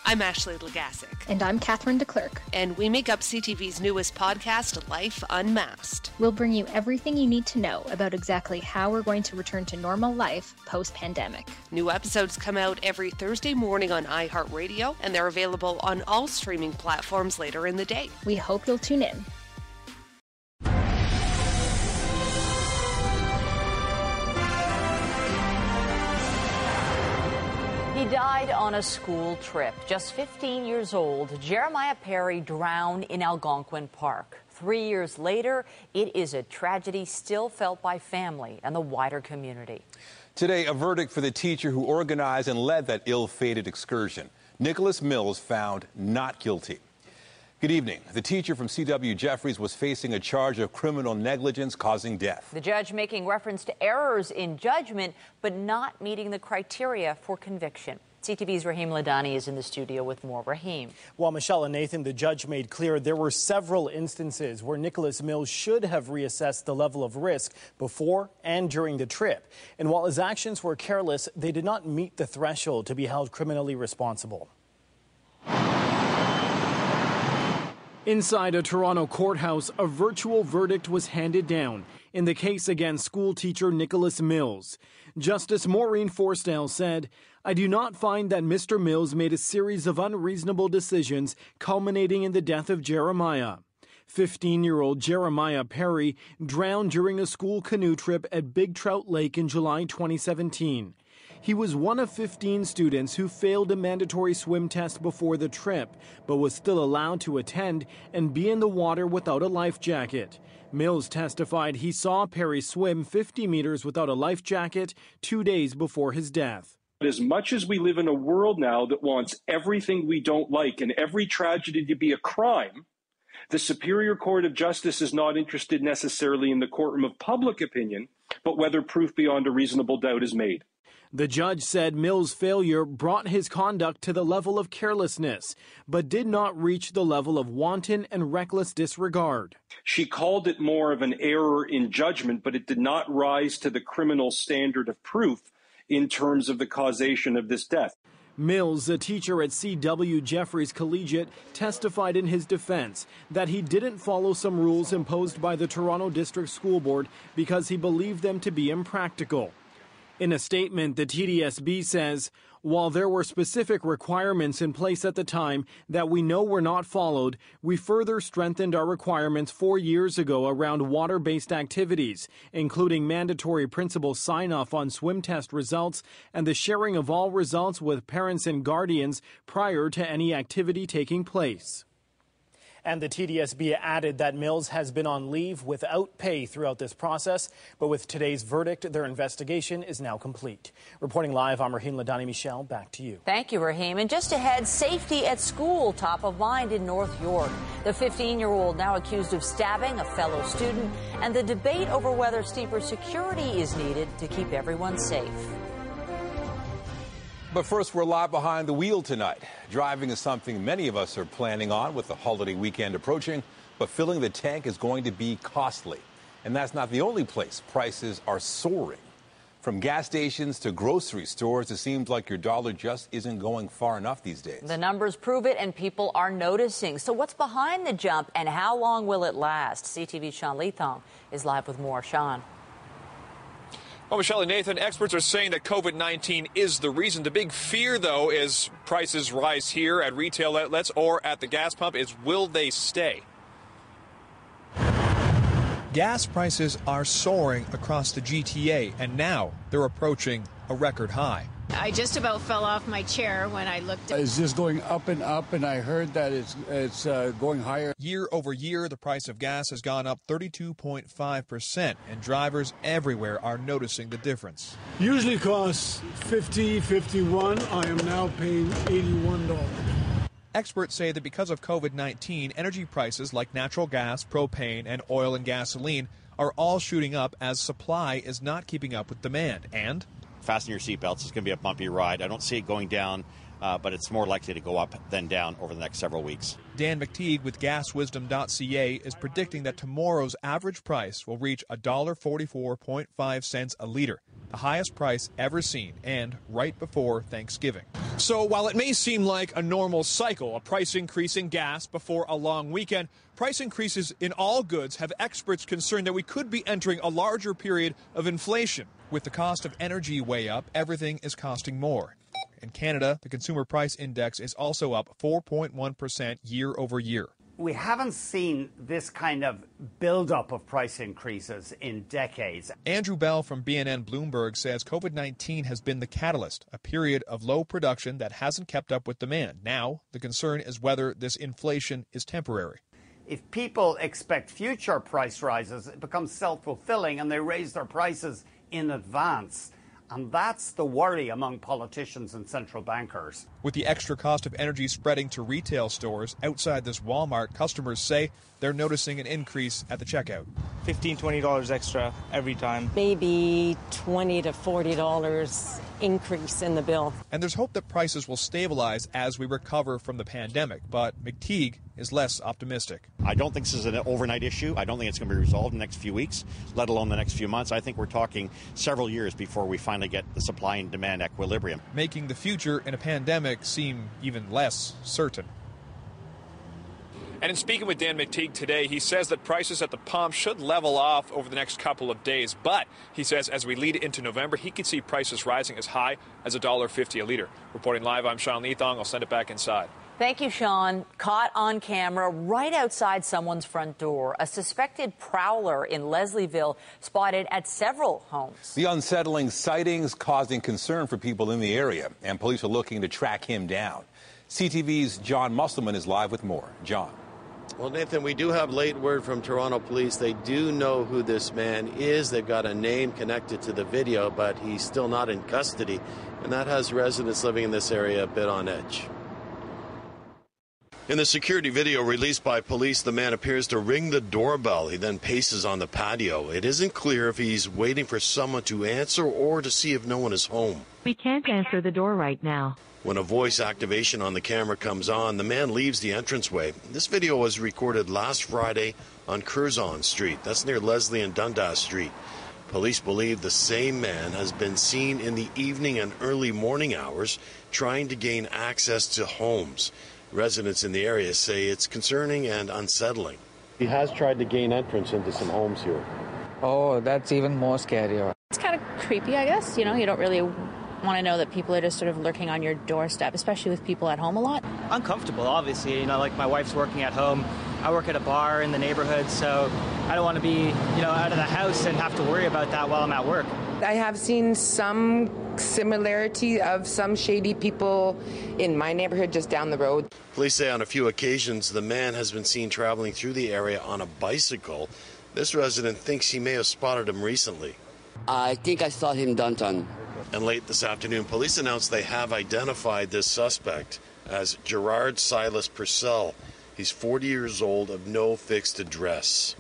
I'm Ashley Legasic. And I'm Catherine DeClerc. And we make up CTV's newest podcast, Life Unmasked. We'll bring you everything you need to know about exactly how we're going to return to normal life post-pandemic. New episodes come out every Thursday morning on iHeartRadio, and they're available on all streaming platforms later in the day. We hope you'll tune in. He died on a school trip. Just 15 years old, Jeremiah Perry drowned in Algonquin Park. 3 years later, it is a tragedy still felt by family and the wider community. Today, a verdict for the teacher who organized and led that ill-fated excursion. Nicholas Mills found not guilty. Good evening. The teacher from C.W. Jeffries was facing a charge of criminal negligence causing death. The judge making reference to errors in judgment, but not meeting the criteria for conviction. CTV's Rahim Ladani is in the studio with more. Rahim. Well, Michelle and Nathan, the judge made clear there were several instances where Nicholas Mills should have reassessed the level of risk before and during the trip. And while his actions were careless, they did not meet the threshold to be held criminally responsible. Inside a Toronto courthouse, a virtual verdict was handed down in the case against school teacher Nicholas Mills. Justice Maureen Forstall said, "I do not find that Mr. Mills made a series of unreasonable decisions culminating in the death of Jeremiah." 15-year-old Jeremiah Perry drowned during a school canoe trip at Big Trout Lake in July 2017. He was one of 15 students who failed a mandatory swim test before the trip, but was still allowed to attend and be in the water without a life jacket. Mills testified he saw Perry swim 50 meters without a life jacket 2 days before his death. As much as we live in a world now that wants everything we don't like and every tragedy to be a crime, the Superior Court of Justice is not interested necessarily in the courtroom of public opinion, but whether proof beyond a reasonable doubt is made. The judge said Mills' failure brought his conduct to the level of carelessness, but did not reach the level of wanton and reckless disregard. She called it more of an error in judgment, but it did not rise to the criminal standard of proof in terms of the causation of this death. Mills, a teacher at C.W. Jeffries Collegiate, testified in his defense that he didn't follow some rules imposed by the Toronto District School Board because he believed them to be impractical. In a statement, the TDSB says, while there were specific requirements in place at the time that we know were not followed, we further strengthened our requirements 4 years ago around water-based activities, including mandatory principal sign-off on swim test results and the sharing of all results with parents and guardians prior to any activity taking place. And the TDSB added that Mills has been on leave without pay throughout this process. But with today's verdict, their investigation is now complete. Reporting live, I'm Rahim Ladani. Michelle, back to you. Thank you, Rahim. And just ahead, safety at school, top of mind in North York. The 15-year-old now accused of stabbing a fellow student, and the debate over whether steeper security is needed to keep everyone safe. But first, we're live behind the wheel tonight. Driving is something many of us are planning on with the holiday weekend approaching, but filling the tank is going to be costly. And that's not the only place prices are soaring. From gas stations to grocery stores, it seems like your dollar just isn't going far enough these days. The numbers prove it, and people are noticing. So what's behind the jump, and how long will it last? CTV's Sean Leathong is live with more. Sean. Well, Michelle and Nathan, experts are saying that COVID-19 is the reason. The big fear, though, as prices rise here at retail outlets or at the gas pump is, will they stay? Gas prices are soaring across the GTA, and now they're approaching a record high. I just about fell off my chair when I looked. It's just going up, and I heard that it's going higher. Year over year, the price of gas has gone up 32.5%, and drivers everywhere are noticing the difference. Usually costs $50, $51. I am now paying $81. Experts say that because of COVID-19, energy prices like natural gas, propane, and oil and gasoline are all shooting up as supply is not keeping up with demand. And fasten your seatbelts. It's going to be a bumpy ride. I don't see it going down, but it's more likely to go up than down over the next several weeks. Dan McTeague with GasWisdom.ca is predicting that tomorrow's average price will reach $1.44.5 a liter. the highest price ever seen, and right before Thanksgiving. So while it may seem like a normal cycle, a price increase in gas before a long weekend, price increases in all goods have experts concerned that we could be entering a larger period of inflation. With the cost of energy way up, everything is costing more. In Canada, the Consumer Price Index is also up 4.1% year over year. We haven't seen this kind of buildup of price increases in decades. Andrew Bell from BNN Bloomberg says COVID-19 has been the catalyst, a period of low production that hasn't kept up with demand. Now, the concern is whether this inflation is temporary. If people expect future price rises, it becomes self-fulfilling and they raise their prices in advance. And that's the worry among politicians and central bankers. With the extra cost of energy spreading to retail stores outside this Walmart, customers say they're noticing an increase at the checkout. $15, $20 extra every time. Maybe $20 to $40 increase in the bill. And there's hope that prices will stabilize as we recover from the pandemic, but McTeague is less optimistic. I don't think this is an overnight issue. I don't think it's going to be resolved in the next few weeks, let alone the next few months. I think we're talking several years before we finally get the supply and demand equilibrium, making the future in a pandemic seem even less certain. And in speaking with Dan McTeague today, he says that prices at the pump should level off over the next couple of days. But he says as we lead into November, he could see prices rising as high as $1.50 a litre. Reporting live, I'm Sean Leathong. I'll send it back inside. Thank you, Sean. Caught on camera right outside someone's front door. A suspected prowler in Leslieville spotted at several homes. The unsettling sightings causing concern for people in the area, and police are looking to track him down. CTV's John Musselman is live with more. John. Well, Nathan, we do have late word from Toronto police. They do know who this man is. They've got a name connected to the video, but he's still not in custody. And that has residents living in this area a bit on edge. In the security video released by police, the man appears to ring the doorbell. He then paces on the patio. It isn't clear if he's waiting for someone to answer or to see if no one is home. We can't answer the door right now. When a voice activation on the camera comes on, the man leaves the entranceway. This video was recorded last Friday on Curzon Street. That's near Leslie and Dundas Street. Police believe the same man has been seen in the evening and early morning hours trying to gain access to homes. Residents in the area say it's concerning and unsettling. He has tried to gain entrance into some homes here. Oh, that's even more scarier. It's kind of creepy, I guess. You know, you don't really want to know that people are just sort of lurking on your doorstep, especially with people at home a lot. Uncomfortable, obviously. You know, like my wife's working at home. I work at a bar in the neighborhood, so I don't want to be, out of the house and have to worry about that while I'm at work. I have seen some similarity of some shady people in my neighborhood just down the road. Police say on a few occasions the man has been seen traveling through the area on a bicycle. This resident thinks he may have spotted him recently. I think I saw him downtown. And late this afternoon, police announced they have identified this suspect as Gerard Silas Purcell. He's 40 years old, of no fixed address.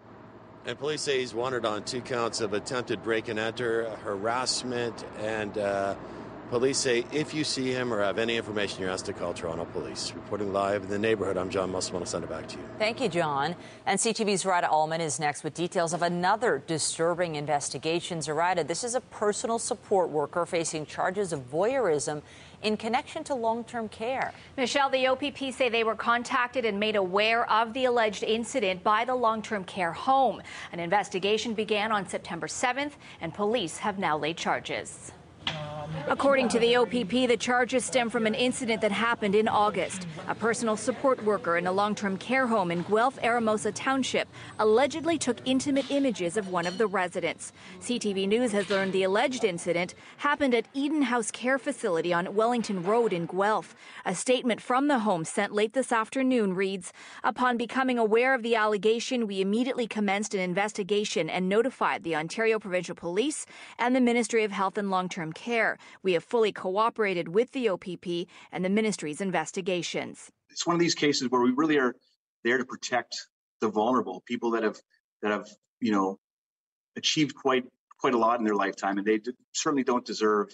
And police say he's wanted on 2 counts of attempted break and enter, harassment, and police say if you see him or have any information, you're asked to call Toronto Police. Reporting live in the neighborhood, I'm John Musselman. I'll send it back to you. Thank you, John. And CTV's Zuraidah Allman is next with details of another disturbing investigation. Zuraidah, this is a personal support worker facing charges of voyeurism in connection to long-term care. Michelle, the OPP say they were contacted and made aware of the alleged incident by the long-term care home. An investigation began on September 7th, and police have now laid charges. According to the OPP, the charges stem from an incident that happened in August. A personal support worker in a long-term care home in Guelph-Aramosa Township allegedly took intimate images of one of the residents. CTV News has learned the alleged incident happened at Eden House Care Facility on Wellington Road in Guelph. A statement from the home sent late this afternoon reads, "Upon becoming aware of the allegation, we immediately commenced an investigation and notified the Ontario Provincial Police and the Ministry of Health and Long-Term Care. We have fully cooperated with the OPP and the ministry's investigations." It's one of these cases where we really are there to protect the vulnerable, people that have achieved quite a lot in their lifetime, and they certainly don't deserve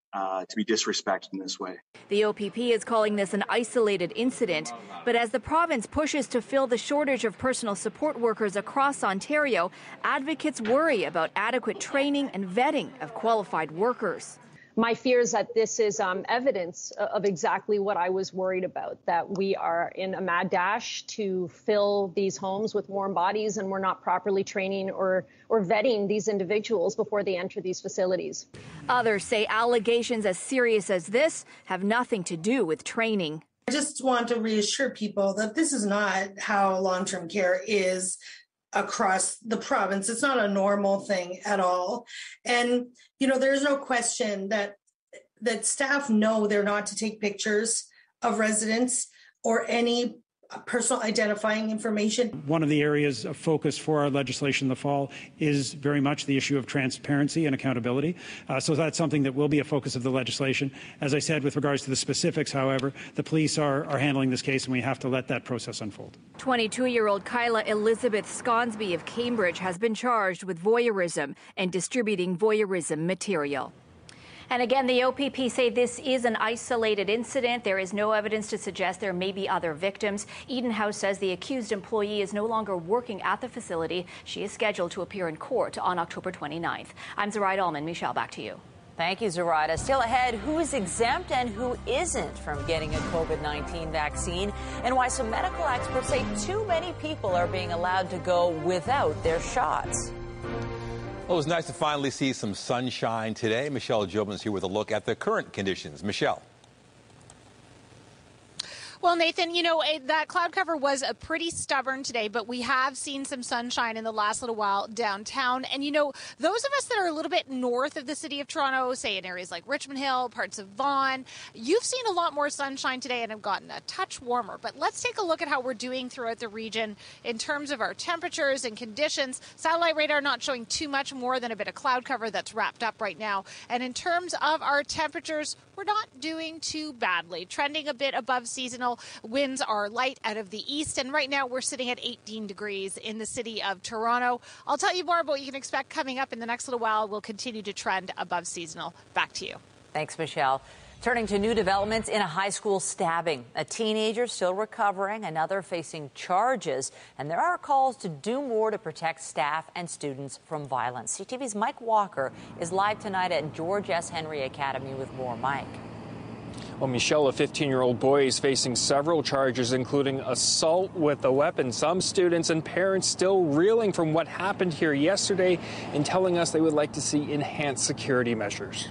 to be disrespected in this way. The OPP is calling this an isolated incident, but as the province pushes to fill the shortage of personal support workers across Ontario, advocates worry about adequate training and vetting of qualified workers. My fear is that this is evidence of exactly what I was worried about, that we are in a mad dash to fill these homes with warm bodies, and we're not properly training or vetting these individuals before they enter these facilities. Others say allegations as serious as this have nothing to do with training. I just want to reassure people that this is not how long-term care is across the province. It's not a normal thing at all. And, there's no question that staff know they're not to take pictures of residents or any personal identifying information. One of the areas of focus for our legislation in the fall is very much the issue of transparency and accountability. So that's something that will be a focus of the legislation. As I said, with regards to the specifics, however, the police are handling this case, and we have to let that process unfold. 22-year-old Kyla Elizabeth Sconsby of Cambridge has been charged with voyeurism and distributing voyeurism material. And again, the OPP say this is an isolated incident. There is no evidence to suggest there may be other victims. Eden House says the accused employee is no longer working at the facility. She is scheduled to appear in court on October 29th. I'm Zoraida Allman. Michelle, back to you. Thank you, Zoraida. Still ahead, who is exempt and who isn't from getting a COVID-19 vaccine, and why some medical experts say too many people are being allowed to go without their shots. Well, it was nice to finally see some sunshine today. Michelle Jobin's here with a look at the current conditions. Michelle. Well, Nathan, that cloud cover was pretty stubborn today, but we have seen some sunshine in the last little while downtown. And, those of us that are a little bit north of the city of Toronto, say in areas like Richmond Hill, parts of Vaughan, you've seen a lot more sunshine today and have gotten a touch warmer. But let's take a look at how we're doing throughout the region in terms of our temperatures and conditions. Satellite radar not showing too much more than a bit of cloud cover that's wrapped up right now. And in terms of our temperatures, we're not doing too badly, trending a bit above seasonal. Winds are light out of the east, and right now we're sitting at 18 degrees in the city of Toronto. I'll tell you more about what you can expect coming up in the next little while. We'll continue to trend above seasonal. Back to you. Thanks, Michelle. Turning to new developments in a high school stabbing. A teenager still recovering, another facing charges, and there are calls to do more to protect staff and students from violence. CTV's Mike Walker is live tonight at George S. Henry Academy with more. Mike. Well, Michelle, a 15-year-old boy, is facing several charges, including assault with a weapon. Some students and parents still reeling from what happened here yesterday and telling us they would like to see enhanced security measures.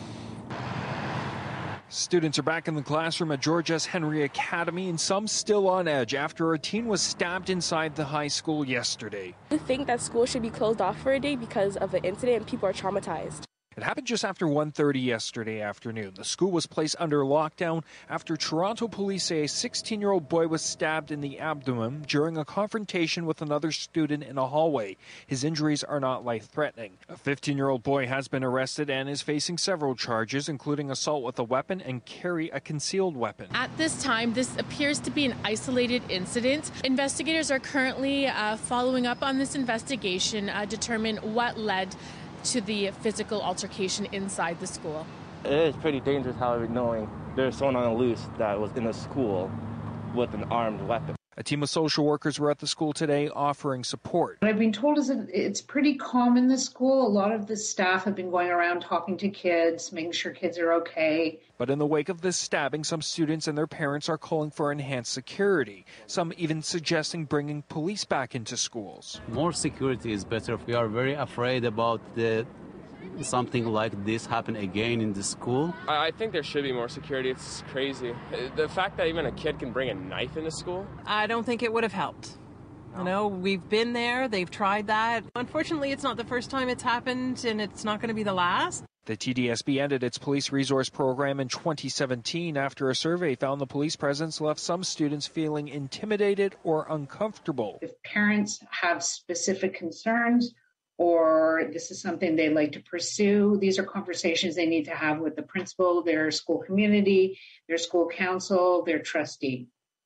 Students are back in the classroom at George S. Henry Academy, and some still on edge after a teen was stabbed inside the high school yesterday. I think that school should be closed off for a day because of the incident and people are traumatized. It happened just after 1:30 yesterday afternoon. The school was placed under lockdown after Toronto police say a 16-year-old boy was stabbed in the abdomen during a confrontation with another student in a hallway. His injuries are not life-threatening. A 15-year-old boy has been arrested and is facing several charges, including assault with a weapon and carry a concealed weapon. At this time, this appears to be an isolated incident. Investigators are currently following up on this investigation, determine what led to the physical altercation inside the school. It is pretty dangerous, however, knowing there's someone on the loose that was in the school with an armed weapon. A team of social workers were at the school today offering support. What I've been told is that it's pretty calm in the school. A lot of the staff have been going around talking to kids, making sure kids are okay. But in the wake of this stabbing, some students and their parents are calling for enhanced security, some even suggesting bringing police back into schools. More security is better. We are very afraid about something like this happen again in the school. I think there should be more security. It's crazy. The fact that even a kid can bring a knife into school. I don't think it would have helped. You know, we've been there, they've tried that. Unfortunately, it's not the first time it's happened, and it's not going to be the last. The TDSB ended its police resource program in 2017 after a survey found the police presence left some students feeling intimidated or uncomfortable. If parents have specific concerns, or this is something they'd like to pursue, these are conversations they need to have with the principal, their school community, their school council, their trustee.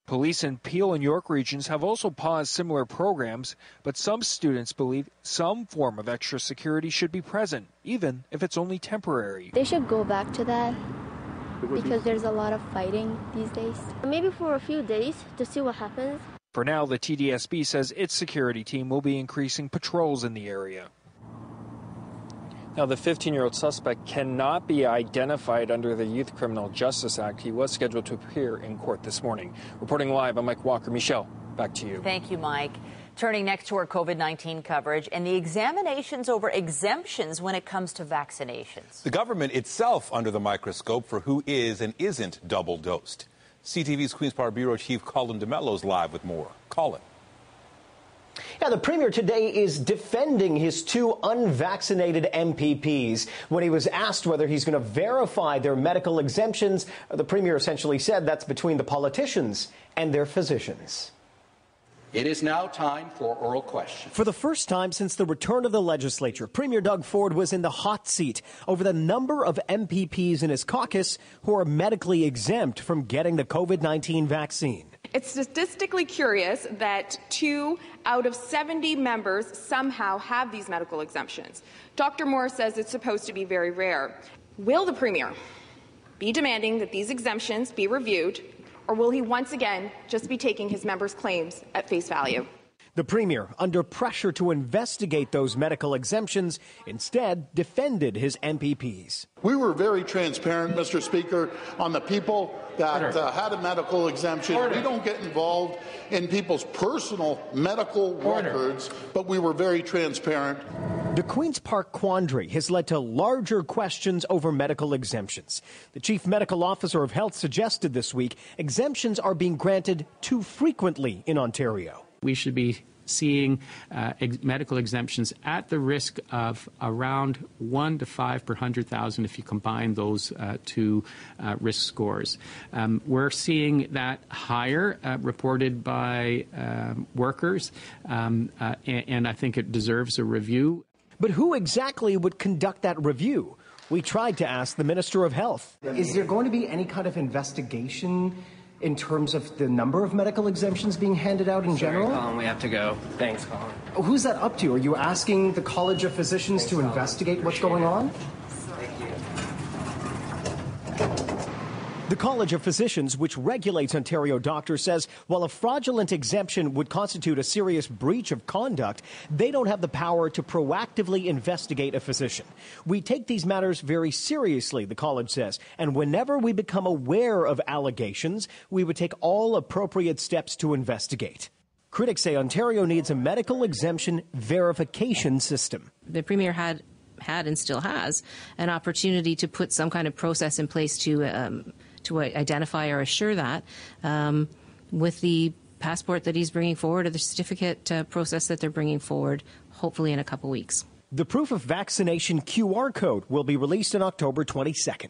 Police in Peel and York regions have also paused similar programs, but some students believe some form of extra security should be present, even if it's only temporary. They should go back to that because there's a lot of fighting these days. Maybe for a few days to see what happens. For now, the TDSB says its security team will be increasing patrols in the area. Now, the 15-year-old suspect cannot be identified under the Youth Criminal Justice Act. He was scheduled to appear in court this morning. Reporting live, I'm Mike Walker. Michelle, back to you. Thank you, Mike. Turning next to our COVID-19 coverage and the examinations over exemptions when it comes to vaccinations. The government itself under the microscope for who is and isn't double-dosed. CTV's Queen's Park Bureau Chief Colin DeMello is live with more. Colin. Yeah, the Premier today is defending his two unvaccinated MPPs. When he was asked whether he's going to verify their medical exemptions, the Premier essentially said that's between the politicians and their physicians. It is now time for oral questions. For the first time since the return of the legislature, Premier Doug Ford was in the hot seat over the number of MPPs in his caucus who are medically exempt from getting the COVID-19 vaccine. It's statistically curious that 2 out of 70 members somehow have these medical exemptions. Dr. Moore says it's supposed to be very rare. Will the Premier be demanding that these exemptions be reviewed, or will he once again just be taking his members' claims at face value? The Premier, under pressure to investigate those medical exemptions, instead defended his MPPs. We were very transparent, Mr. Speaker, on the people that had a medical exemption. We don't get involved in people's personal medical records, but we were very transparent. The Queen's Park quandary has led to larger questions over medical exemptions. The Chief Medical Officer of Health suggested this week exemptions are being granted too frequently in Ontario. We should be seeing medical exemptions at the risk of around 1 to 5 per 100,000 if you combine those two risk scores. We're seeing that higher reported by workers, and I think it deserves a review. But who exactly would conduct that review? We tried to ask the Minister of Health. Is there going to be any kind of investigation in terms of the number of medical exemptions being handed out in general? Colin, we have to go. Thanks, Colin. Who's that up to? Are you asking the College of Physicians to investigate what's going on? The College of Physicians, which regulates Ontario doctors, says while a fraudulent exemption would constitute a serious breach of conduct, they don't have the power to proactively investigate a physician. We take these matters very seriously, the college says, and whenever we become aware of allegations, we would take all appropriate steps to investigate. Critics say Ontario needs a medical exemption verification system. The Premier had and still has an opportunity to put some kind of process in place to identify or assure that with the passport that he's bringing forward or the certificate process that they're bringing forward, hopefully in a couple weeks. The proof of vaccination QR code will be released on October 22nd.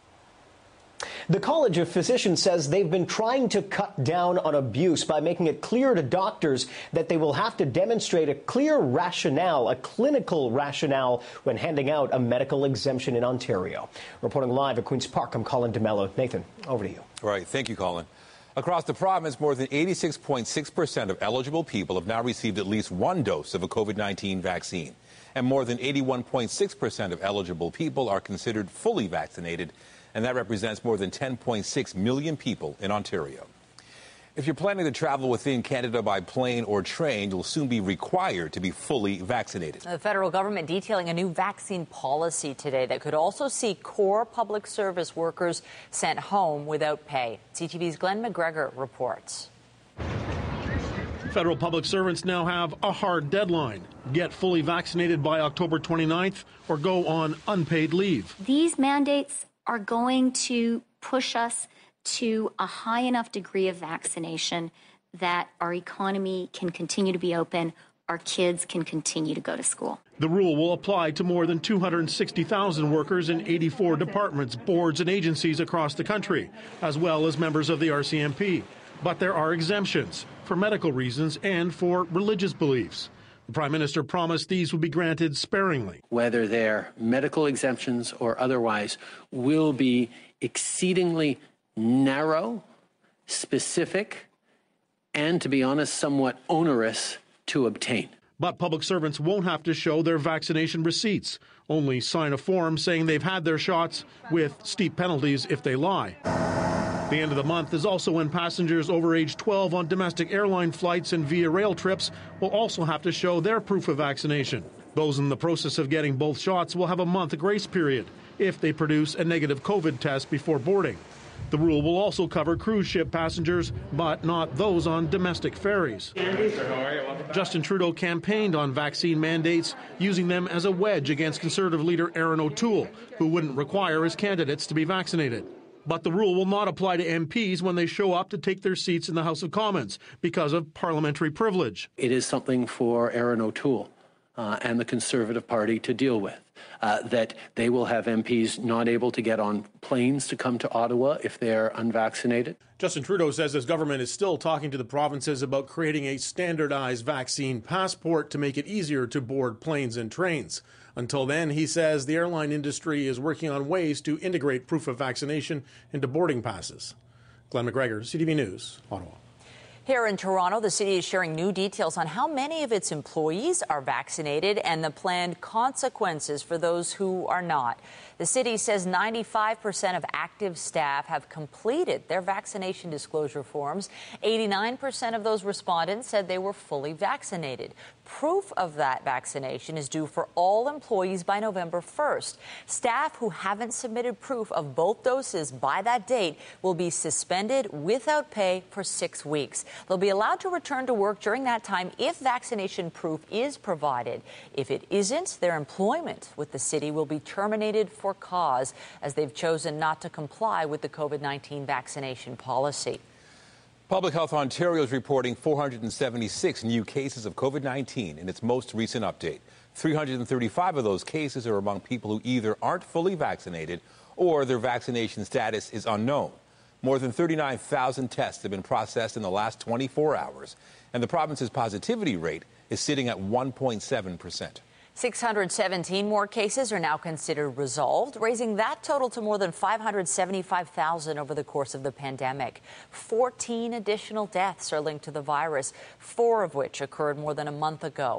The College of Physicians says they've been trying to cut down on abuse by making it clear to doctors that they will have to demonstrate a clear rationale, a clinical rationale, when handing out a medical exemption in Ontario. Reporting live at Queen's Park, I'm Colin DeMello. Nathan, over to you. All right, thank you, Colin. Across the province, more than 86.6% of eligible people have now received at least one dose of a COVID-19 vaccine. And more than 81.6% of eligible people are considered fully vaccinated, and that represents more than 10.6 million people in Ontario. If you're planning to travel within Canada by plane or train, you'll soon be required to be fully vaccinated. The federal government detailing a new vaccine policy today that could also see core public service workers sent home without pay. CTV's Glenn McGregor reports. Federal public servants now have a hard deadline. Get fully vaccinated by October 29th or go on unpaid leave. These mandates are going to push us to a high enough degree of vaccination that our economy can continue to be open, our kids can continue to go to school. The rule will apply to more than 260,000 workers in 84 departments, boards, and agencies across the country, as well as members of the RCMP. But there are exemptions for medical reasons and for religious beliefs. The Prime Minister promised these would be granted sparingly. Whether they're medical exemptions or otherwise, will be exceedingly narrow, specific, and, to be honest, somewhat onerous to obtain. But public servants won't have to show their vaccination receipts, only sign a form saying they've had their shots, with steep penalties if they lie. The end of the month is also when passengers over age 12 on domestic airline flights and via rail trips will also have to show their proof of vaccination. Those in the process of getting both shots will have a month grace period if they produce a negative COVID test before boarding. The rule will also cover cruise ship passengers, but not those on domestic ferries. Justin Trudeau campaigned on vaccine mandates, using them as a wedge against Conservative leader Erin O'Toole, who wouldn't require his candidates to be vaccinated. But the rule will not apply to MPs when they show up to take their seats in the House of Commons because of parliamentary privilege. It is something for Erin O'Toole and the Conservative Party to deal with, that they will have MPs not able to get on planes to come to Ottawa if they're unvaccinated. Justin Trudeau says his government is still talking to the provinces about creating a standardized vaccine passport to make it easier to board planes and trains. Until then, he says the airline industry is working on ways to integrate proof of vaccination into boarding passes. Glenn McGregor, CTV News, Ottawa. Here in Toronto, the city is sharing new details on how many of its employees are vaccinated and the planned consequences for those who are not. The city says 95% of active staff have completed their vaccination disclosure forms. 89% of those respondents said they were fully vaccinated. Proof of that vaccination is due for all employees by November 1st. Staff who haven't submitted proof of both doses by that date will be suspended without pay for 6 weeks. They'll be allowed to return to work during that time if vaccination proof is provided. If it isn't, their employment with the city will be terminated for cause, as they've chosen not to comply with the COVID-19 vaccination policy. Public Health Ontario is reporting 476 new cases of COVID-19 in its most recent update. 335 of those cases are among people who either aren't fully vaccinated or their vaccination status is unknown. More than 39,000 tests have been processed in the last 24 hours, and the province's positivity rate is sitting at 1.7%. 617 more cases are now considered resolved, raising that total to more than 575,000 over the course of the pandemic. 14 additional deaths are linked to the virus, 4 of which occurred more than a month ago.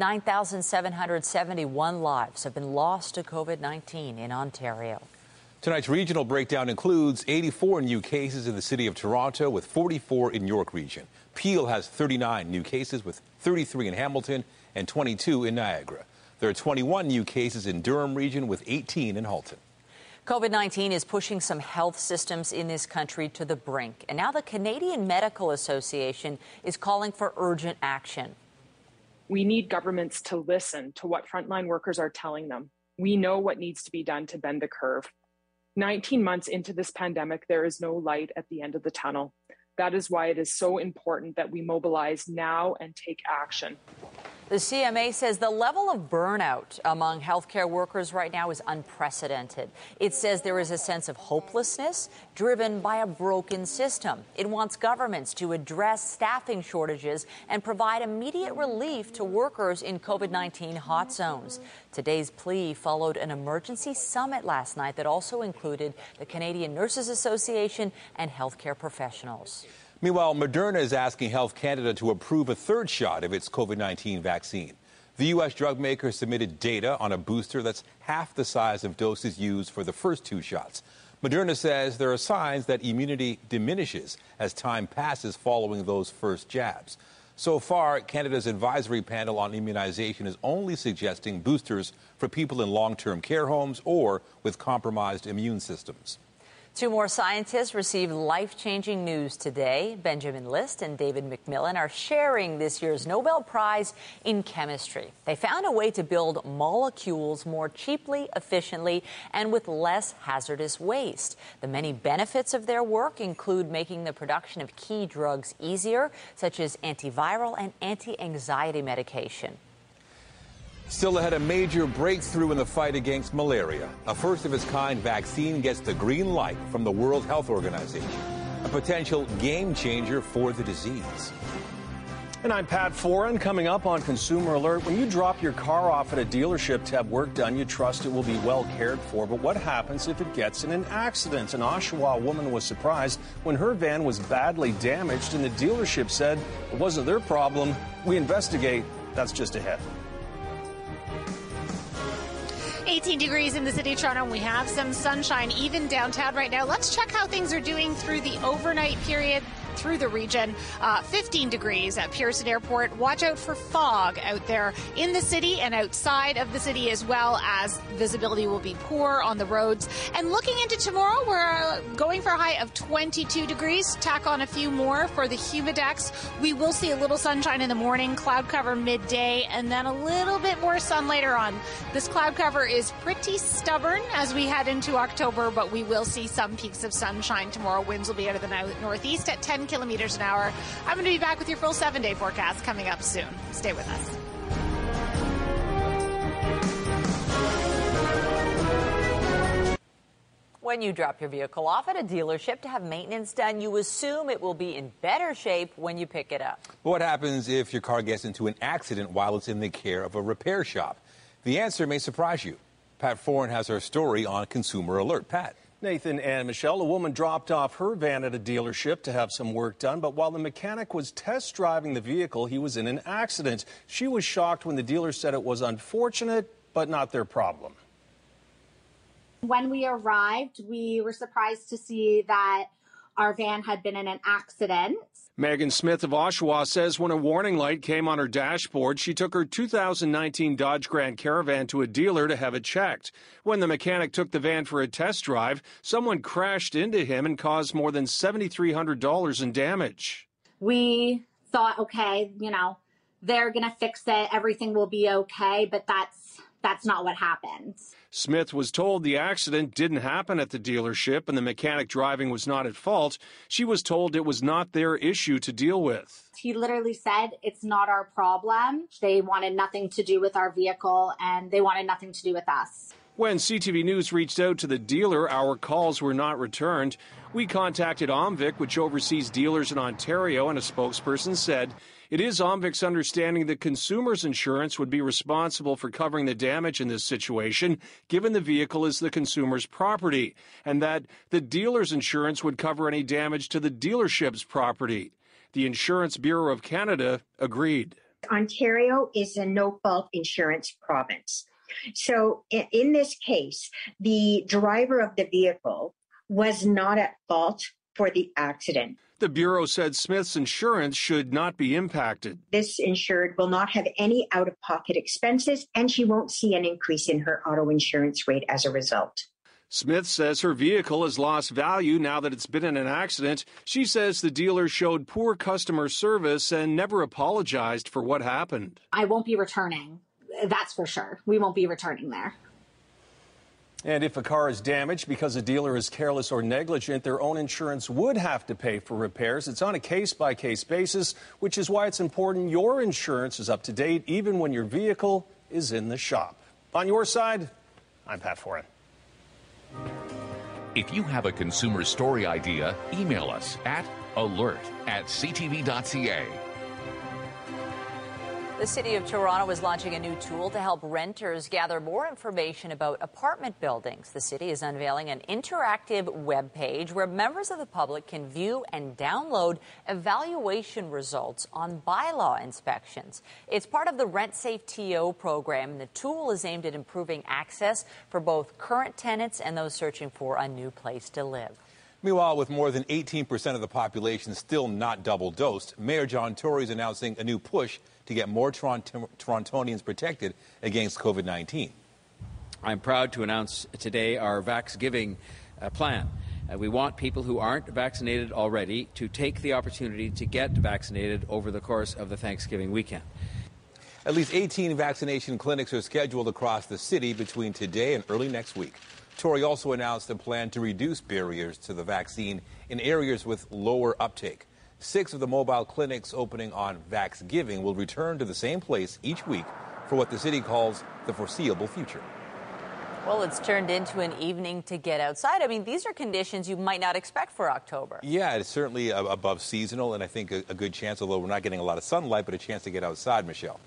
9,771 lives have been lost to COVID-19 in Ontario. Tonight's regional breakdown includes 84 new cases in the city of Toronto, with 44 in York Region. Peel has 39 new cases, with 33 in Hamilton and 22 in Niagara. There are 21 new cases in Durham Region, with 18 in Halton. COVID-19 is pushing some health systems in this country to the brink, and now the Canadian Medical Association is calling for urgent action. We need governments to listen to what frontline workers are telling them. We know what needs to be done to bend the curve. 19 months into this pandemic, there is no light at the end of the tunnel. That is why it is so important that we mobilize now and take action. The CMA says the level of burnout among healthcare workers right now is unprecedented. It says there is a sense of hopelessness driven by a broken system. It wants governments to address staffing shortages and provide immediate relief to workers in COVID-19 hot zones. Today's plea followed an emergency summit last night that also included the Canadian Nurses Association and healthcare professionals. Meanwhile, Moderna is asking Health Canada to approve a third shot of its COVID-19 vaccine. The U.S. drug maker submitted data on a booster that's half the size of doses used for the first 2 shots. Moderna says there are signs that immunity diminishes as time passes following those first jabs. So far, Canada's advisory panel on immunization is only suggesting boosters for people in long-term care homes or with compromised immune systems. 2 more scientists received life-changing news today. Benjamin List and David McMillan are sharing this year's Nobel Prize in Chemistry. They found a way to build molecules more cheaply, efficiently, and with less hazardous waste. The many benefits of their work include making the production of key drugs easier, such as antiviral and anti-anxiety medication. Still ahead, a major breakthrough in the fight against malaria. A first-of-its-kind vaccine gets the green light from the World Health Organization, a potential game changer for the disease. And I'm Pat Foran. Coming up on Consumer Alert, when you drop your car off at a dealership to have work done, you trust it will be well cared for. But what happens if it gets in an accident? An Oshawa woman was surprised when her van was badly damaged, and the dealership said it wasn't their problem. We investigate. That's just ahead. 18 degrees in the city of Toronto. We have some sunshine even downtown right now. Let's check how things are doing through the overnight period through the region. 15 degrees at Pearson Airport. Watch out for fog out there in the city and outside of the city, as well as visibility will be poor on the roads. And looking into tomorrow, we're going for a high of 22 degrees. Tack on a few more for the humidex. We will see a little sunshine in the morning, cloud cover midday, and then a little bit more sun later on. This cloud cover is pretty stubborn as we head into October, but we will see some peaks of sunshine tomorrow. Winds will be out of the northeast at 10 kilometers an hour. I'm going to be back with your full 7-day forecast coming up soon. Stay with us. When you drop your vehicle off at a dealership to have maintenance done, you assume it will be in better shape when you pick it up. But what happens if your car gets into an accident while it's in the care of a repair shop? The answer may surprise you. Pat Foran has our story on Consumer Alert. Pat. Nathan and Michelle, a woman dropped off her van at a dealership to have some work done, but while the mechanic was test driving the vehicle, he was in an accident. She was shocked when the dealer said it was unfortunate, but not their problem. When we arrived, we were surprised to see that our van had been in an accident. Megan Smith of Oshawa says when a warning light came on her dashboard, she took her 2019 Dodge Grand Caravan to a dealer to have it checked. When the mechanic took the van for a test drive, someone crashed into him and caused more than $7,300 in damage. We thought, okay, they're going to fix it. Everything will be okay. But that's not what happened. Smith was told the accident didn't happen at the dealership and the mechanic driving was not at fault. She was told it was not their issue to deal with. He literally said, it's not our problem. They wanted nothing to do with our vehicle and they wanted nothing to do with us. When CTV News reached out to the dealer, our calls were not returned. We contacted OMVIC, which oversees dealers in Ontario, and a spokesperson said it is OMVIC's understanding that Consumers Insurance would be responsible for covering the damage in this situation, given the vehicle is the consumer's property, and that the dealer's insurance would cover any damage to the dealership's property. The Insurance Bureau of Canada agreed. Ontario is a no-fault insurance province. So in this case, the driver of the vehicle was not at fault for the accident. The Bureau said Smith's insurance should not be impacted. This insured will not have any out-of-pocket expenses, and she won't see an increase in her auto insurance rate as a result. Smith says her vehicle has lost value now that it's been in an accident. She says the dealer showed poor customer service and never apologized for what happened. I won't be returning. That's for sure. We won't be returning there. And if a car is damaged because a dealer is careless or negligent, their own insurance would have to pay for repairs. It's on a case-by-case basis, which is why it's important your insurance is up to date, even when your vehicle is in the shop. On your side, I'm Pat Foran. If you have a consumer story idea, email us at alert@ctv.ca. The City of Toronto is launching a new tool to help renters gather more information about apartment buildings. The city is unveiling an interactive web page where members of the public can view and download evaluation results on bylaw inspections. It's part of the Rent Safe TO program, and the tool is aimed at improving access for both current tenants and those searching for a new place to live. Meanwhile, with more than 18% of the population still not double-dosed, Mayor John Tory is announcing a new push to get more Torontonians protected against COVID-19. I'm proud to announce today our VaxGiving plan. We want people who aren't vaccinated already to take the opportunity to get vaccinated over the course of the Thanksgiving weekend. At least 18 vaccination clinics are scheduled across the city between today and early next week. Tory also announced a plan to reduce barriers to the vaccine in areas with lower uptake. 6 of the mobile clinics opening on VaxGiving will return to the same place each week for what the city calls the foreseeable future. Well, it's turned into an evening to get outside. I mean, these are conditions you might not expect for October. Yeah, it's certainly above seasonal, and I think a good chance, although we're not getting a lot of sunlight, but a chance to get outside, Michelle.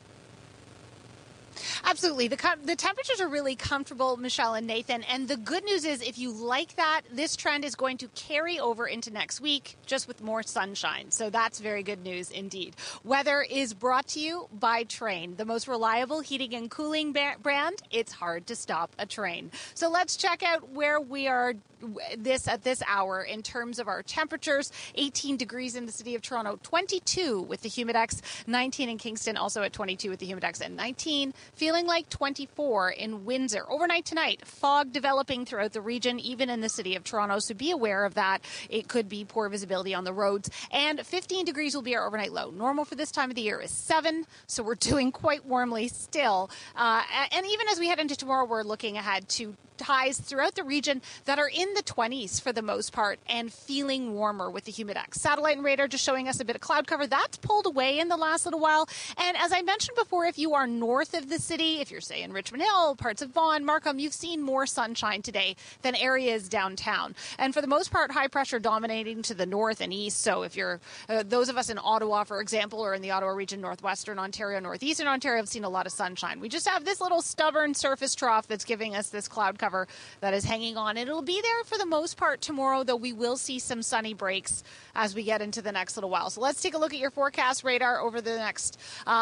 Absolutely. The temperatures are really comfortable, Michelle and Nathan. And the good news is if you like that, this trend is going to carry over into next week just with more sunshine. So that's very good news indeed. Weather is brought to you by Trane, the most reliable heating and cooling brand. It's hard to stop a Trane. So let's check out where we are at this hour in terms of our temperatures. 18 degrees in the city of Toronto, 22 with the Humidex, 19 in Kingston, also at 22 with the Humidex, and 19, feeling like 24 in Windsor. Overnight tonight, fog developing throughout the region, even in the city of Toronto, so be aware of that. It could be poor visibility on the roads, and 15 degrees will be our overnight low. Normal for this time of the year is 7, so we're doing quite warmly still. And even as we head into tomorrow, we're looking ahead to highs throughout the region that are in the 20s for the most part and feeling warmer with the Humidex. Satellite and radar just showing us a bit of cloud cover. That's pulled away in the last little while. And as I mentioned before, if you are north of the city, if you're, say, in Richmond Hill, parts of Vaughan, Markham, you've seen more sunshine today than areas downtown. And for the most part, high pressure dominating to the north and east. So if you're those of us in Ottawa, for example, or in the Ottawa region, northwestern Ontario, northeastern Ontario, have seen a lot of sunshine. We just have this little stubborn surface trough that's giving us this cloud cover that is hanging on. And it'll be there for the most part tomorrow, though we will see some sunny breaks as we get into the next little while. So let's take a look at your forecast radar over the next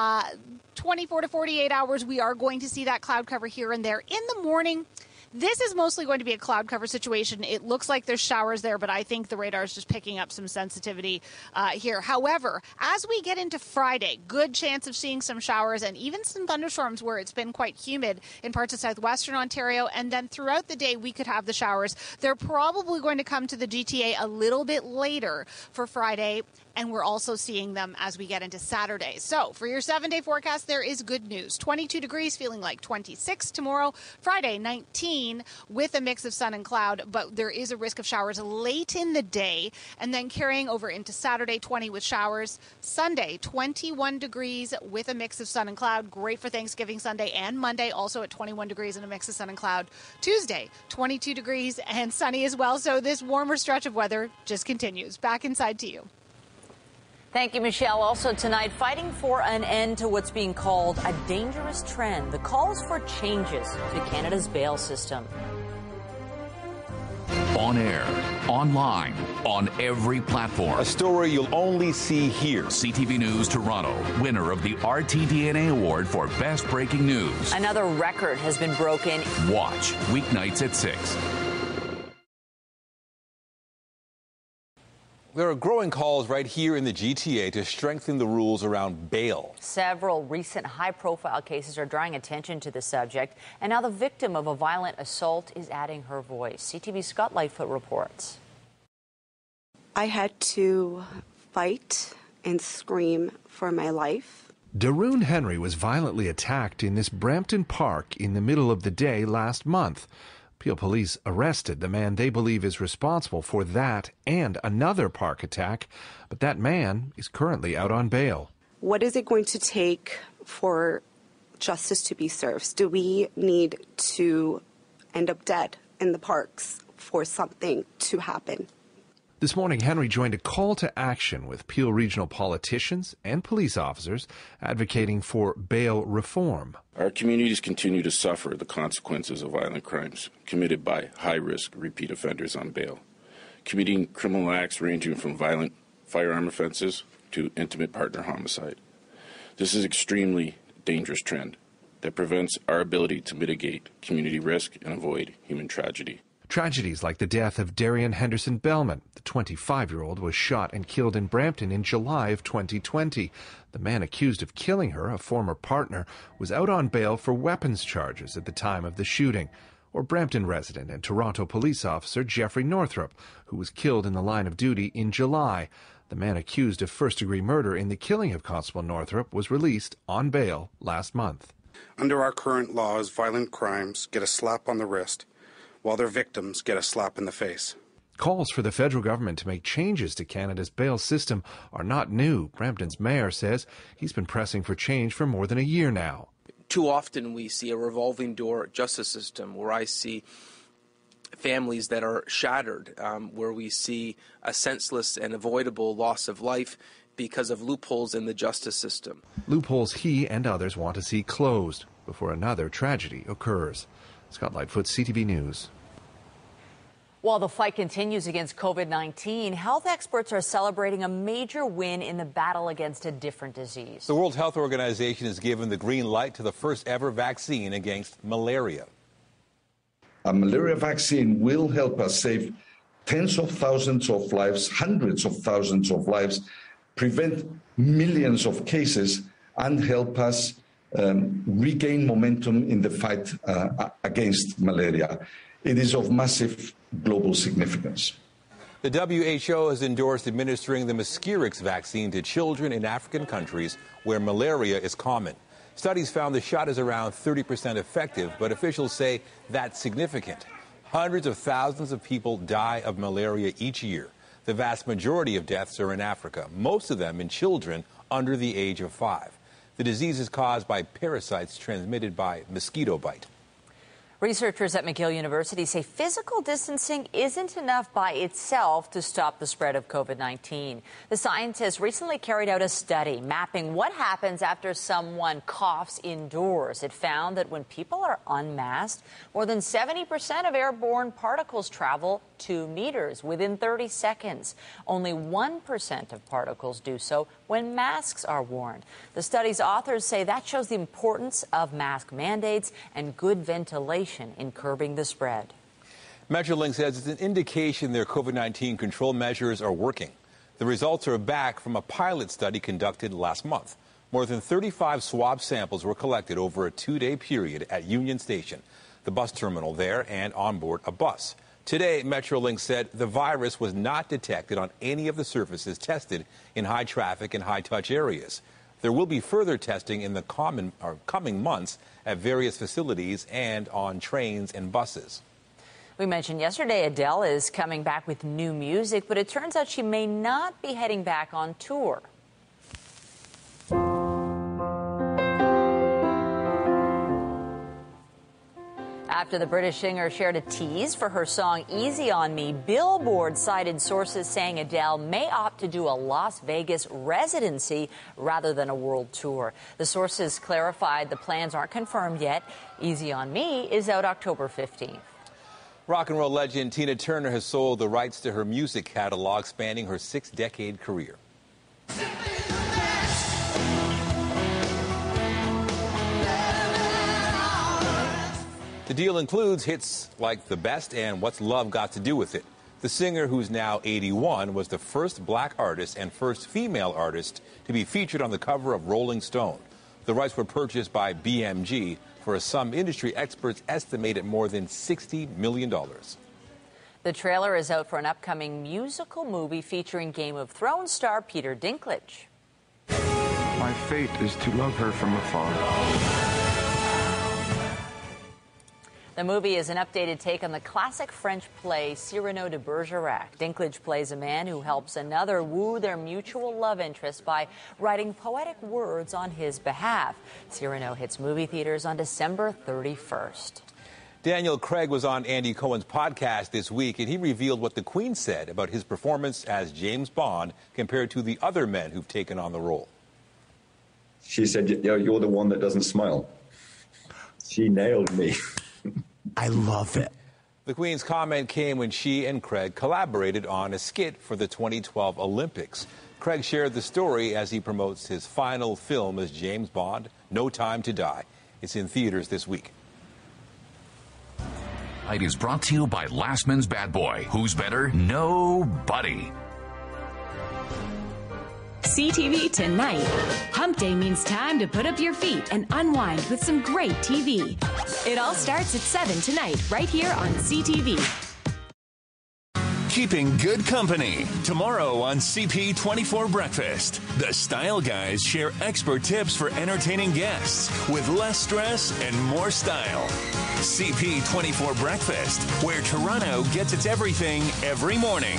24 to 48 hours. We are going to see that cloud cover here and there. In the morning, this is mostly going to be a cloud cover situation. It looks like there's showers there, but I think the radar is just picking up some sensitivity here. However, as we get into Friday, good chance of seeing some showers and even some thunderstorms where it's been quite humid in parts of southwestern Ontario. And then throughout the day, we could have the showers. They're probably going to come to the GTA a little bit later for Friday. And we're also seeing them as we get into Saturday. So for your 7-day forecast, there is good news. 22 degrees, feeling like 26 tomorrow. Friday, 19 with a mix of sun and cloud, but there is a risk of showers late in the day. And then carrying over into Saturday, 20 with showers. Sunday, 21 degrees with a mix of sun and cloud. Great for Thanksgiving Sunday and Monday, also at 21 degrees and a mix of sun and cloud. Tuesday, 22 degrees and sunny as well. So this warmer stretch of weather just continues. Back inside to you. Thank you, Michelle. Also tonight, fighting for an end to what's being called a dangerous trend. The calls for changes to Canada's bail system. On air, online, on every platform. A story you'll only see here. CTV News Toronto, winner of the RTDNA Award for Best Breaking News. Another record has been broken. Watch weeknights at 6. There are growing calls right here in the GTA to strengthen the rules around bail. Several recent high-profile cases are drawing attention to the subject, and now the victim of a violent assault is adding her voice. CTV's Scott Lightfoot reports. I had to fight and scream for my life. Daroon Henry was violently attacked in this Brampton park in the middle of the day last month. Peel police arrested the man they believe is responsible for that and another park attack, but that man is currently out on bail. What is it going to take for justice to be served? Do we need to end up dead in the parks for something to happen? This morning, Henry joined a call to action with Peel regional politicians and police officers advocating for bail reform. Our communities continue to suffer the consequences of violent crimes committed by high-risk repeat offenders on bail, committing criminal acts ranging from violent firearm offenses to intimate partner homicide. This is an extremely dangerous trend that prevents our ability to mitigate community risk and avoid human tragedy. Tragedies like the death of Darian Henderson Bellman. The 25-year-old was shot and killed in Brampton in July of 2020. The man accused of killing her, a former partner, was out on bail for weapons charges at the time of the shooting. Or Brampton resident and Toronto police officer Jeffrey Northrup, who was killed in the line of duty in July. The man accused of first-degree murder in the killing of Constable Northrup was released on bail last month. Under our current laws, violent crimes get a slap on the wrist, while their victims get a slap in the face. Calls for the federal government to make changes to Canada's bail system are not new. Brampton's mayor says he's been pressing for change for more than a year now. too often we see a revolving door justice system where I see families that are shattered, where we see a senseless and avoidable loss of life because of loopholes in the justice system. Loopholes he and others want to see closed before another tragedy occurs. Scott Lightfoot, CTV News. While the fight continues against COVID-19, health experts are celebrating a major win in the battle against a different disease. The World Health Organization has given the green light to the first ever vaccine against malaria. A malaria vaccine will help us save tens of thousands of lives, hundreds of thousands of lives, prevent millions of cases, and help us regain momentum in the fight against malaria. It is of massive global significance. The WHO has endorsed administering the Mosquirix vaccine to children in African countries where malaria is common. Studies found the shot is around 30% effective, but officials say that's significant. Hundreds of thousands of people die of malaria each year. The vast majority of deaths are in Africa, most of them in children under the age of 5. The disease is caused by parasites transmitted by mosquito bite. Researchers at McGill University say physical distancing isn't enough by itself to stop the spread of COVID-19. The scientists recently carried out a study mapping what happens after someone coughs indoors. It found that when people are unmasked, more than 70% of airborne particles travel 2 meters within 30 seconds. Only 1% of particles do so when masks are worn. The study's authors say that shows the importance of mask mandates and good ventilation in curbing the spread. Metrolink says it's an indication their COVID-19 control measures are working. The results are back from a pilot study conducted last month. More than 35 swab samples were collected over a 2-day period at Union Station, the bus terminal there, and on board a bus. Today, Metrolink said the virus was not detected on any of the surfaces tested in high traffic and high touch areas. There will be further testing in the coming months at various facilities and on trains and buses. We mentioned yesterday Adele is coming back with new music, but it turns out she may not be heading back on tour. After the British singer shared a tease for her song Easy on Me, Billboard cited sources saying Adele may opt to do a Las Vegas residency rather than a world tour. The sources clarified the plans aren't confirmed yet. Easy on Me is out October 15th. Rock and roll legend Tina Turner has sold the rights to her music catalog spanning her 6-decade career. The deal includes hits like The Best and What's Love Got to Do With It. The singer, who's now 81, was the first black artist and first female artist to be featured on the cover of Rolling Stone. The rights were purchased by BMG for a sum industry experts estimate at more than $60 million. The trailer is out for an upcoming musical movie featuring Game of Thrones star Peter Dinklage. My fate is to love her from afar. The movie is an updated take on the classic French play Cyrano de Bergerac. Dinklage plays a man who helps another woo their mutual love interest by writing poetic words on his behalf. Cyrano hits movie theaters on December 31st. Daniel Craig was on Andy Cohen's podcast this week, and he revealed what the Queen said about his performance as James Bond compared to the other men who've taken on the role. She said, "You're the one that doesn't smile." She nailed me. I love it. The Queen's comment came when she and Craig collaborated on a skit for the 2012 Olympics. Craig shared the story as he promotes his final film as James Bond, No Time to Die. It's in theaters this week. It is brought to you by Lastman's Bad Boy. Who's better? Nobody. CTV tonight. Hump Day means time to put up your feet and unwind with some great TV. It all starts at 7 tonight, right here on CTV. Keeping good company. Tomorrow on CP24 Breakfast, the Style Guys share expert tips for entertaining guests with less stress and more style. CP24 Breakfast, where Toronto gets its everything every morning.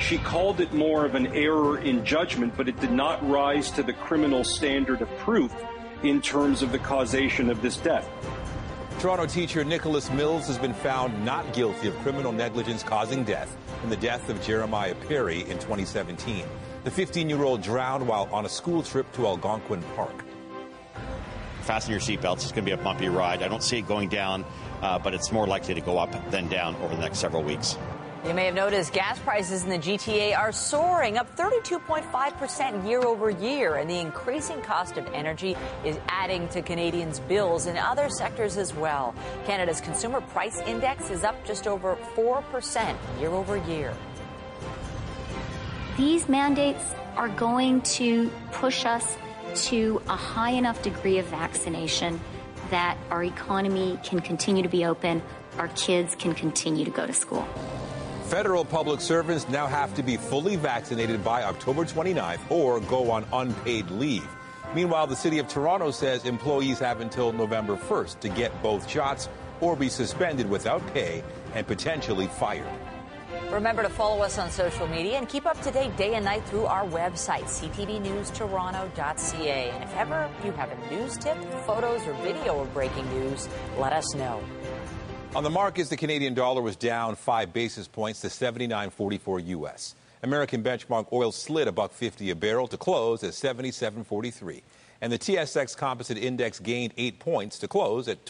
She called it more of an error in judgment, but it did not rise to the criminal standard of proof in terms of the causation of this death. Toronto teacher Nicholas Mills has been found not guilty of criminal negligence causing death in the death of Jeremiah Perry in 2017. The 15-year-old drowned while on a school trip to Algonquin Park. Fasten your seatbelts. It's going to be a bumpy ride. I don't see it going down, but it's more likely to go up than down over the next several weeks. You may have noticed gas prices in the GTA are soaring, up 32.5% year over year, and the increasing cost of energy is adding to Canadians' bills in other sectors as well. Canada's Consumer Price Index is up just over 4% year over year. These mandates are going to push us to a high enough degree of vaccination that our economy can continue to be open, our kids can continue to go to school. Federal public servants now have to be fully vaccinated by October 29th or go on unpaid leave. Meanwhile, the City of Toronto says employees have until November 1st to get both shots or be suspended without pay and potentially fired. Remember to follow us on social media and keep up to date day and night through our website, ctvnewstoronto.ca. And if ever you have a news tip, photos, or video of breaking news, let us know. On the markets, the Canadian dollar was down 5 basis points to 79.44 U.S. American benchmark oil slid $1.50 a barrel to close at 77.43. And the TSX Composite Index gained 8 points to close at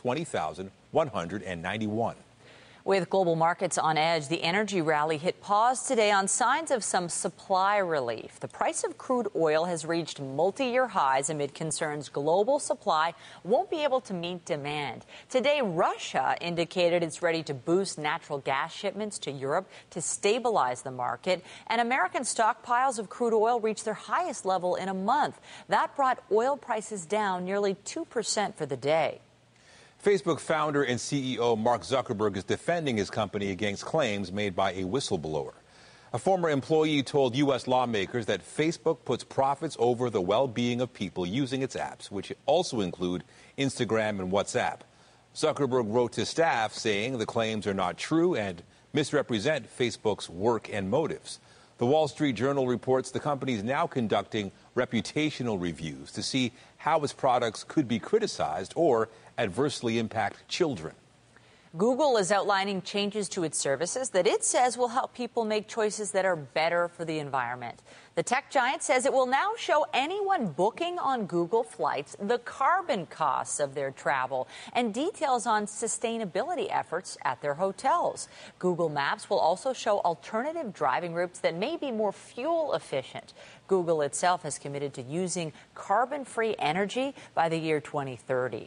20,191. With global markets on edge, the energy rally hit pause today on signs of some supply relief. The price of crude oil has reached multi-year highs amid concerns global supply won't be able to meet demand. Today, Russia indicated it's ready to boost natural gas shipments to Europe to stabilize the market. And American stockpiles of crude oil reached their highest level in a month. That brought oil prices down nearly 2% for the day. Facebook founder and CEO Mark Zuckerberg is defending his company against claims made by a whistleblower. A former employee told U.S. lawmakers that Facebook puts profits over the well-being of people using its apps, which also include Instagram and WhatsApp. Zuckerberg wrote to staff saying the claims are not true and misrepresent Facebook's work and motives. The Wall Street Journal reports the company is now conducting reputational reviews to see how its products could be criticized or adversely impact children. Google is outlining changes to its services that it says will help people make choices that are better for the environment. The tech giant says it will now show anyone booking on Google flights the carbon costs of their travel and details on sustainability efforts at their hotels. Google Maps will also show alternative driving routes that may be more fuel efficient. Google itself has committed to using carbon-free energy by the year 2030.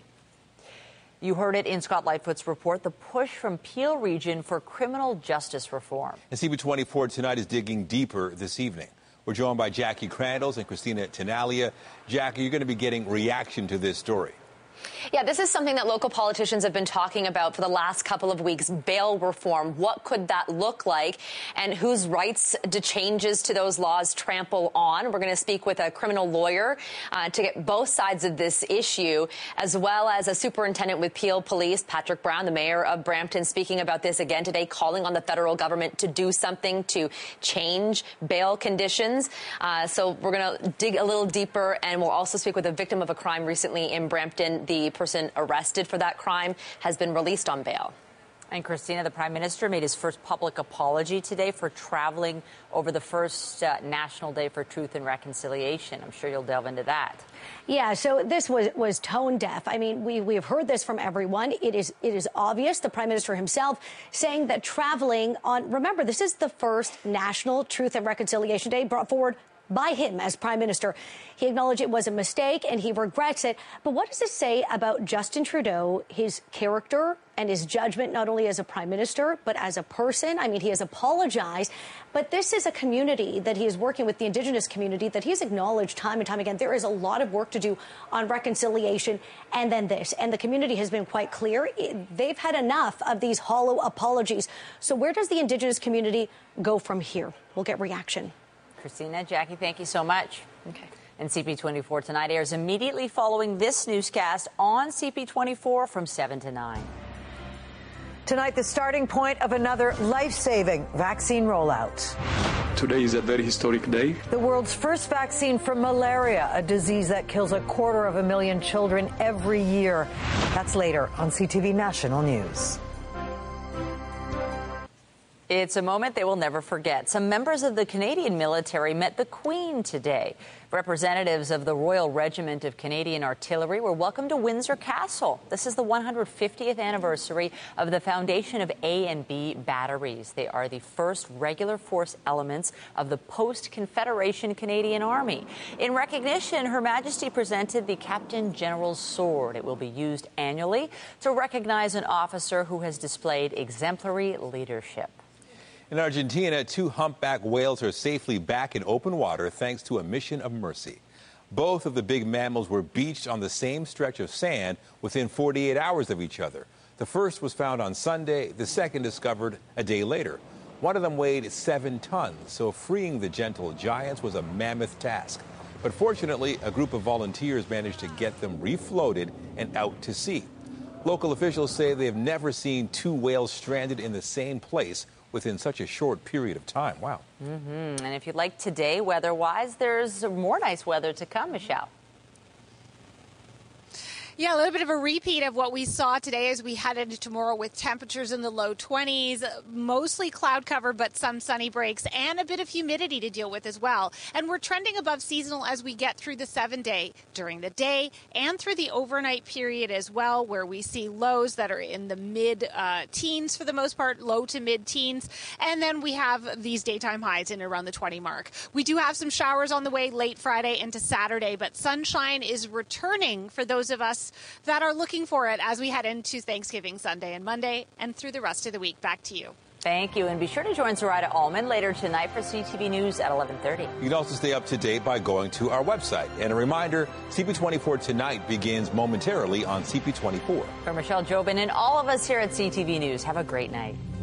You heard it in Scott Lightfoot's report, the push from Peel Region for criminal justice reform. And CP24 tonight is digging deeper this evening. We're joined by Jackie Crandall and Christina Tenalia. Jackie, you're going to be getting reaction to this story. Yeah, this is something that local politicians have been talking about for the last couple of weeks, bail reform. What could that look like and whose rights do changes to those laws trample on? We're going to speak with a criminal lawyer to get both sides of this issue, as well as a superintendent with Peel Police, Patrick Brown, the mayor of Brampton, speaking about this again today, calling on the federal government to do something to change bail conditions. So we're going to dig a little deeper, and we'll also speak with a victim of a crime recently in Brampton. The person arrested for that crime has been released on bail. And Christina, the Prime Minister made his first public apology today for traveling over the first National Day for Truth and Reconciliation. I'm sure you'll delve into that. Yeah, so this was tone deaf. I mean, we have heard this from everyone. It is obvious. The Prime Minister himself saying that traveling on, remember, this is the first National Truth and Reconciliation Day brought forward by him as Prime Minister. He acknowledged it was a mistake and he regrets it. But what does this say about Justin Trudeau, his character and his judgment, not only as a Prime Minister, but as a person? I mean, he has apologized. But this is a community that he is working with, the Indigenous community, that he's acknowledged time and time again. There is a lot of work to do on reconciliation. And then this. And the community has been quite clear. They've had enough of these hollow apologies. So where does the Indigenous community go from here? We'll get reaction. Christina, Jackie, thank you so much. Okay. And CP24 tonight airs immediately following this newscast on CP24 from 7 to 9. Tonight, the starting point of another life-saving vaccine rollout. Today is a very historic day. The world's first vaccine for malaria, a disease that kills 250,000 children every year. That's later on CTV National News. It's a moment they will never forget. Some members of the Canadian military met the Queen today. Representatives of the Royal Regiment of Canadian Artillery were welcomed to Windsor Castle. This is the 150th anniversary of the foundation of A and B batteries. They are the first regular force elements of the post-Confederation Canadian Army. In recognition, Her Majesty presented the Captain General's Sword. It will be used annually to recognize an officer who has displayed exemplary leadership. In Argentina, 2 humpback whales are safely back in open water thanks to a mission of mercy. Both of the big mammals were beached on the same stretch of sand within 48 hours of each other. The first was found on Sunday, the second discovered a day later. One of them weighed 7 tons, so freeing the gentle giants was a mammoth task. But fortunately, a group of volunteers managed to get them refloated and out to sea. Local officials say they have never seen 2 whales stranded in the same place within such a short period of time. Wow. And if you'd like today, weather-wise, there's more nice weather to come, Michelle. Yeah, a little bit of a repeat of what we saw today as we head into tomorrow with temperatures in the low 20s, mostly cloud cover, but some sunny breaks and a bit of humidity to deal with as well. And we're trending above seasonal as we get through the 7-day during the day and through the overnight period as well, where we see lows that are in the mid-teens for the most part, low to mid-teens. And then we have these daytime highs in around the 20 mark. We do have some showers on the way late Friday into Saturday, but sunshine is returning for those of us that are looking for it as we head into Thanksgiving Sunday and Monday and through the rest of the week. Back to you. Thank you. And be sure to join Zoraida Allman later tonight for CTV News at 11:30. You can also stay up to date by going to our website. And a reminder, CP24 Tonight begins momentarily on CP24. For Michelle Jobin and all of us here at CTV News, have a great night.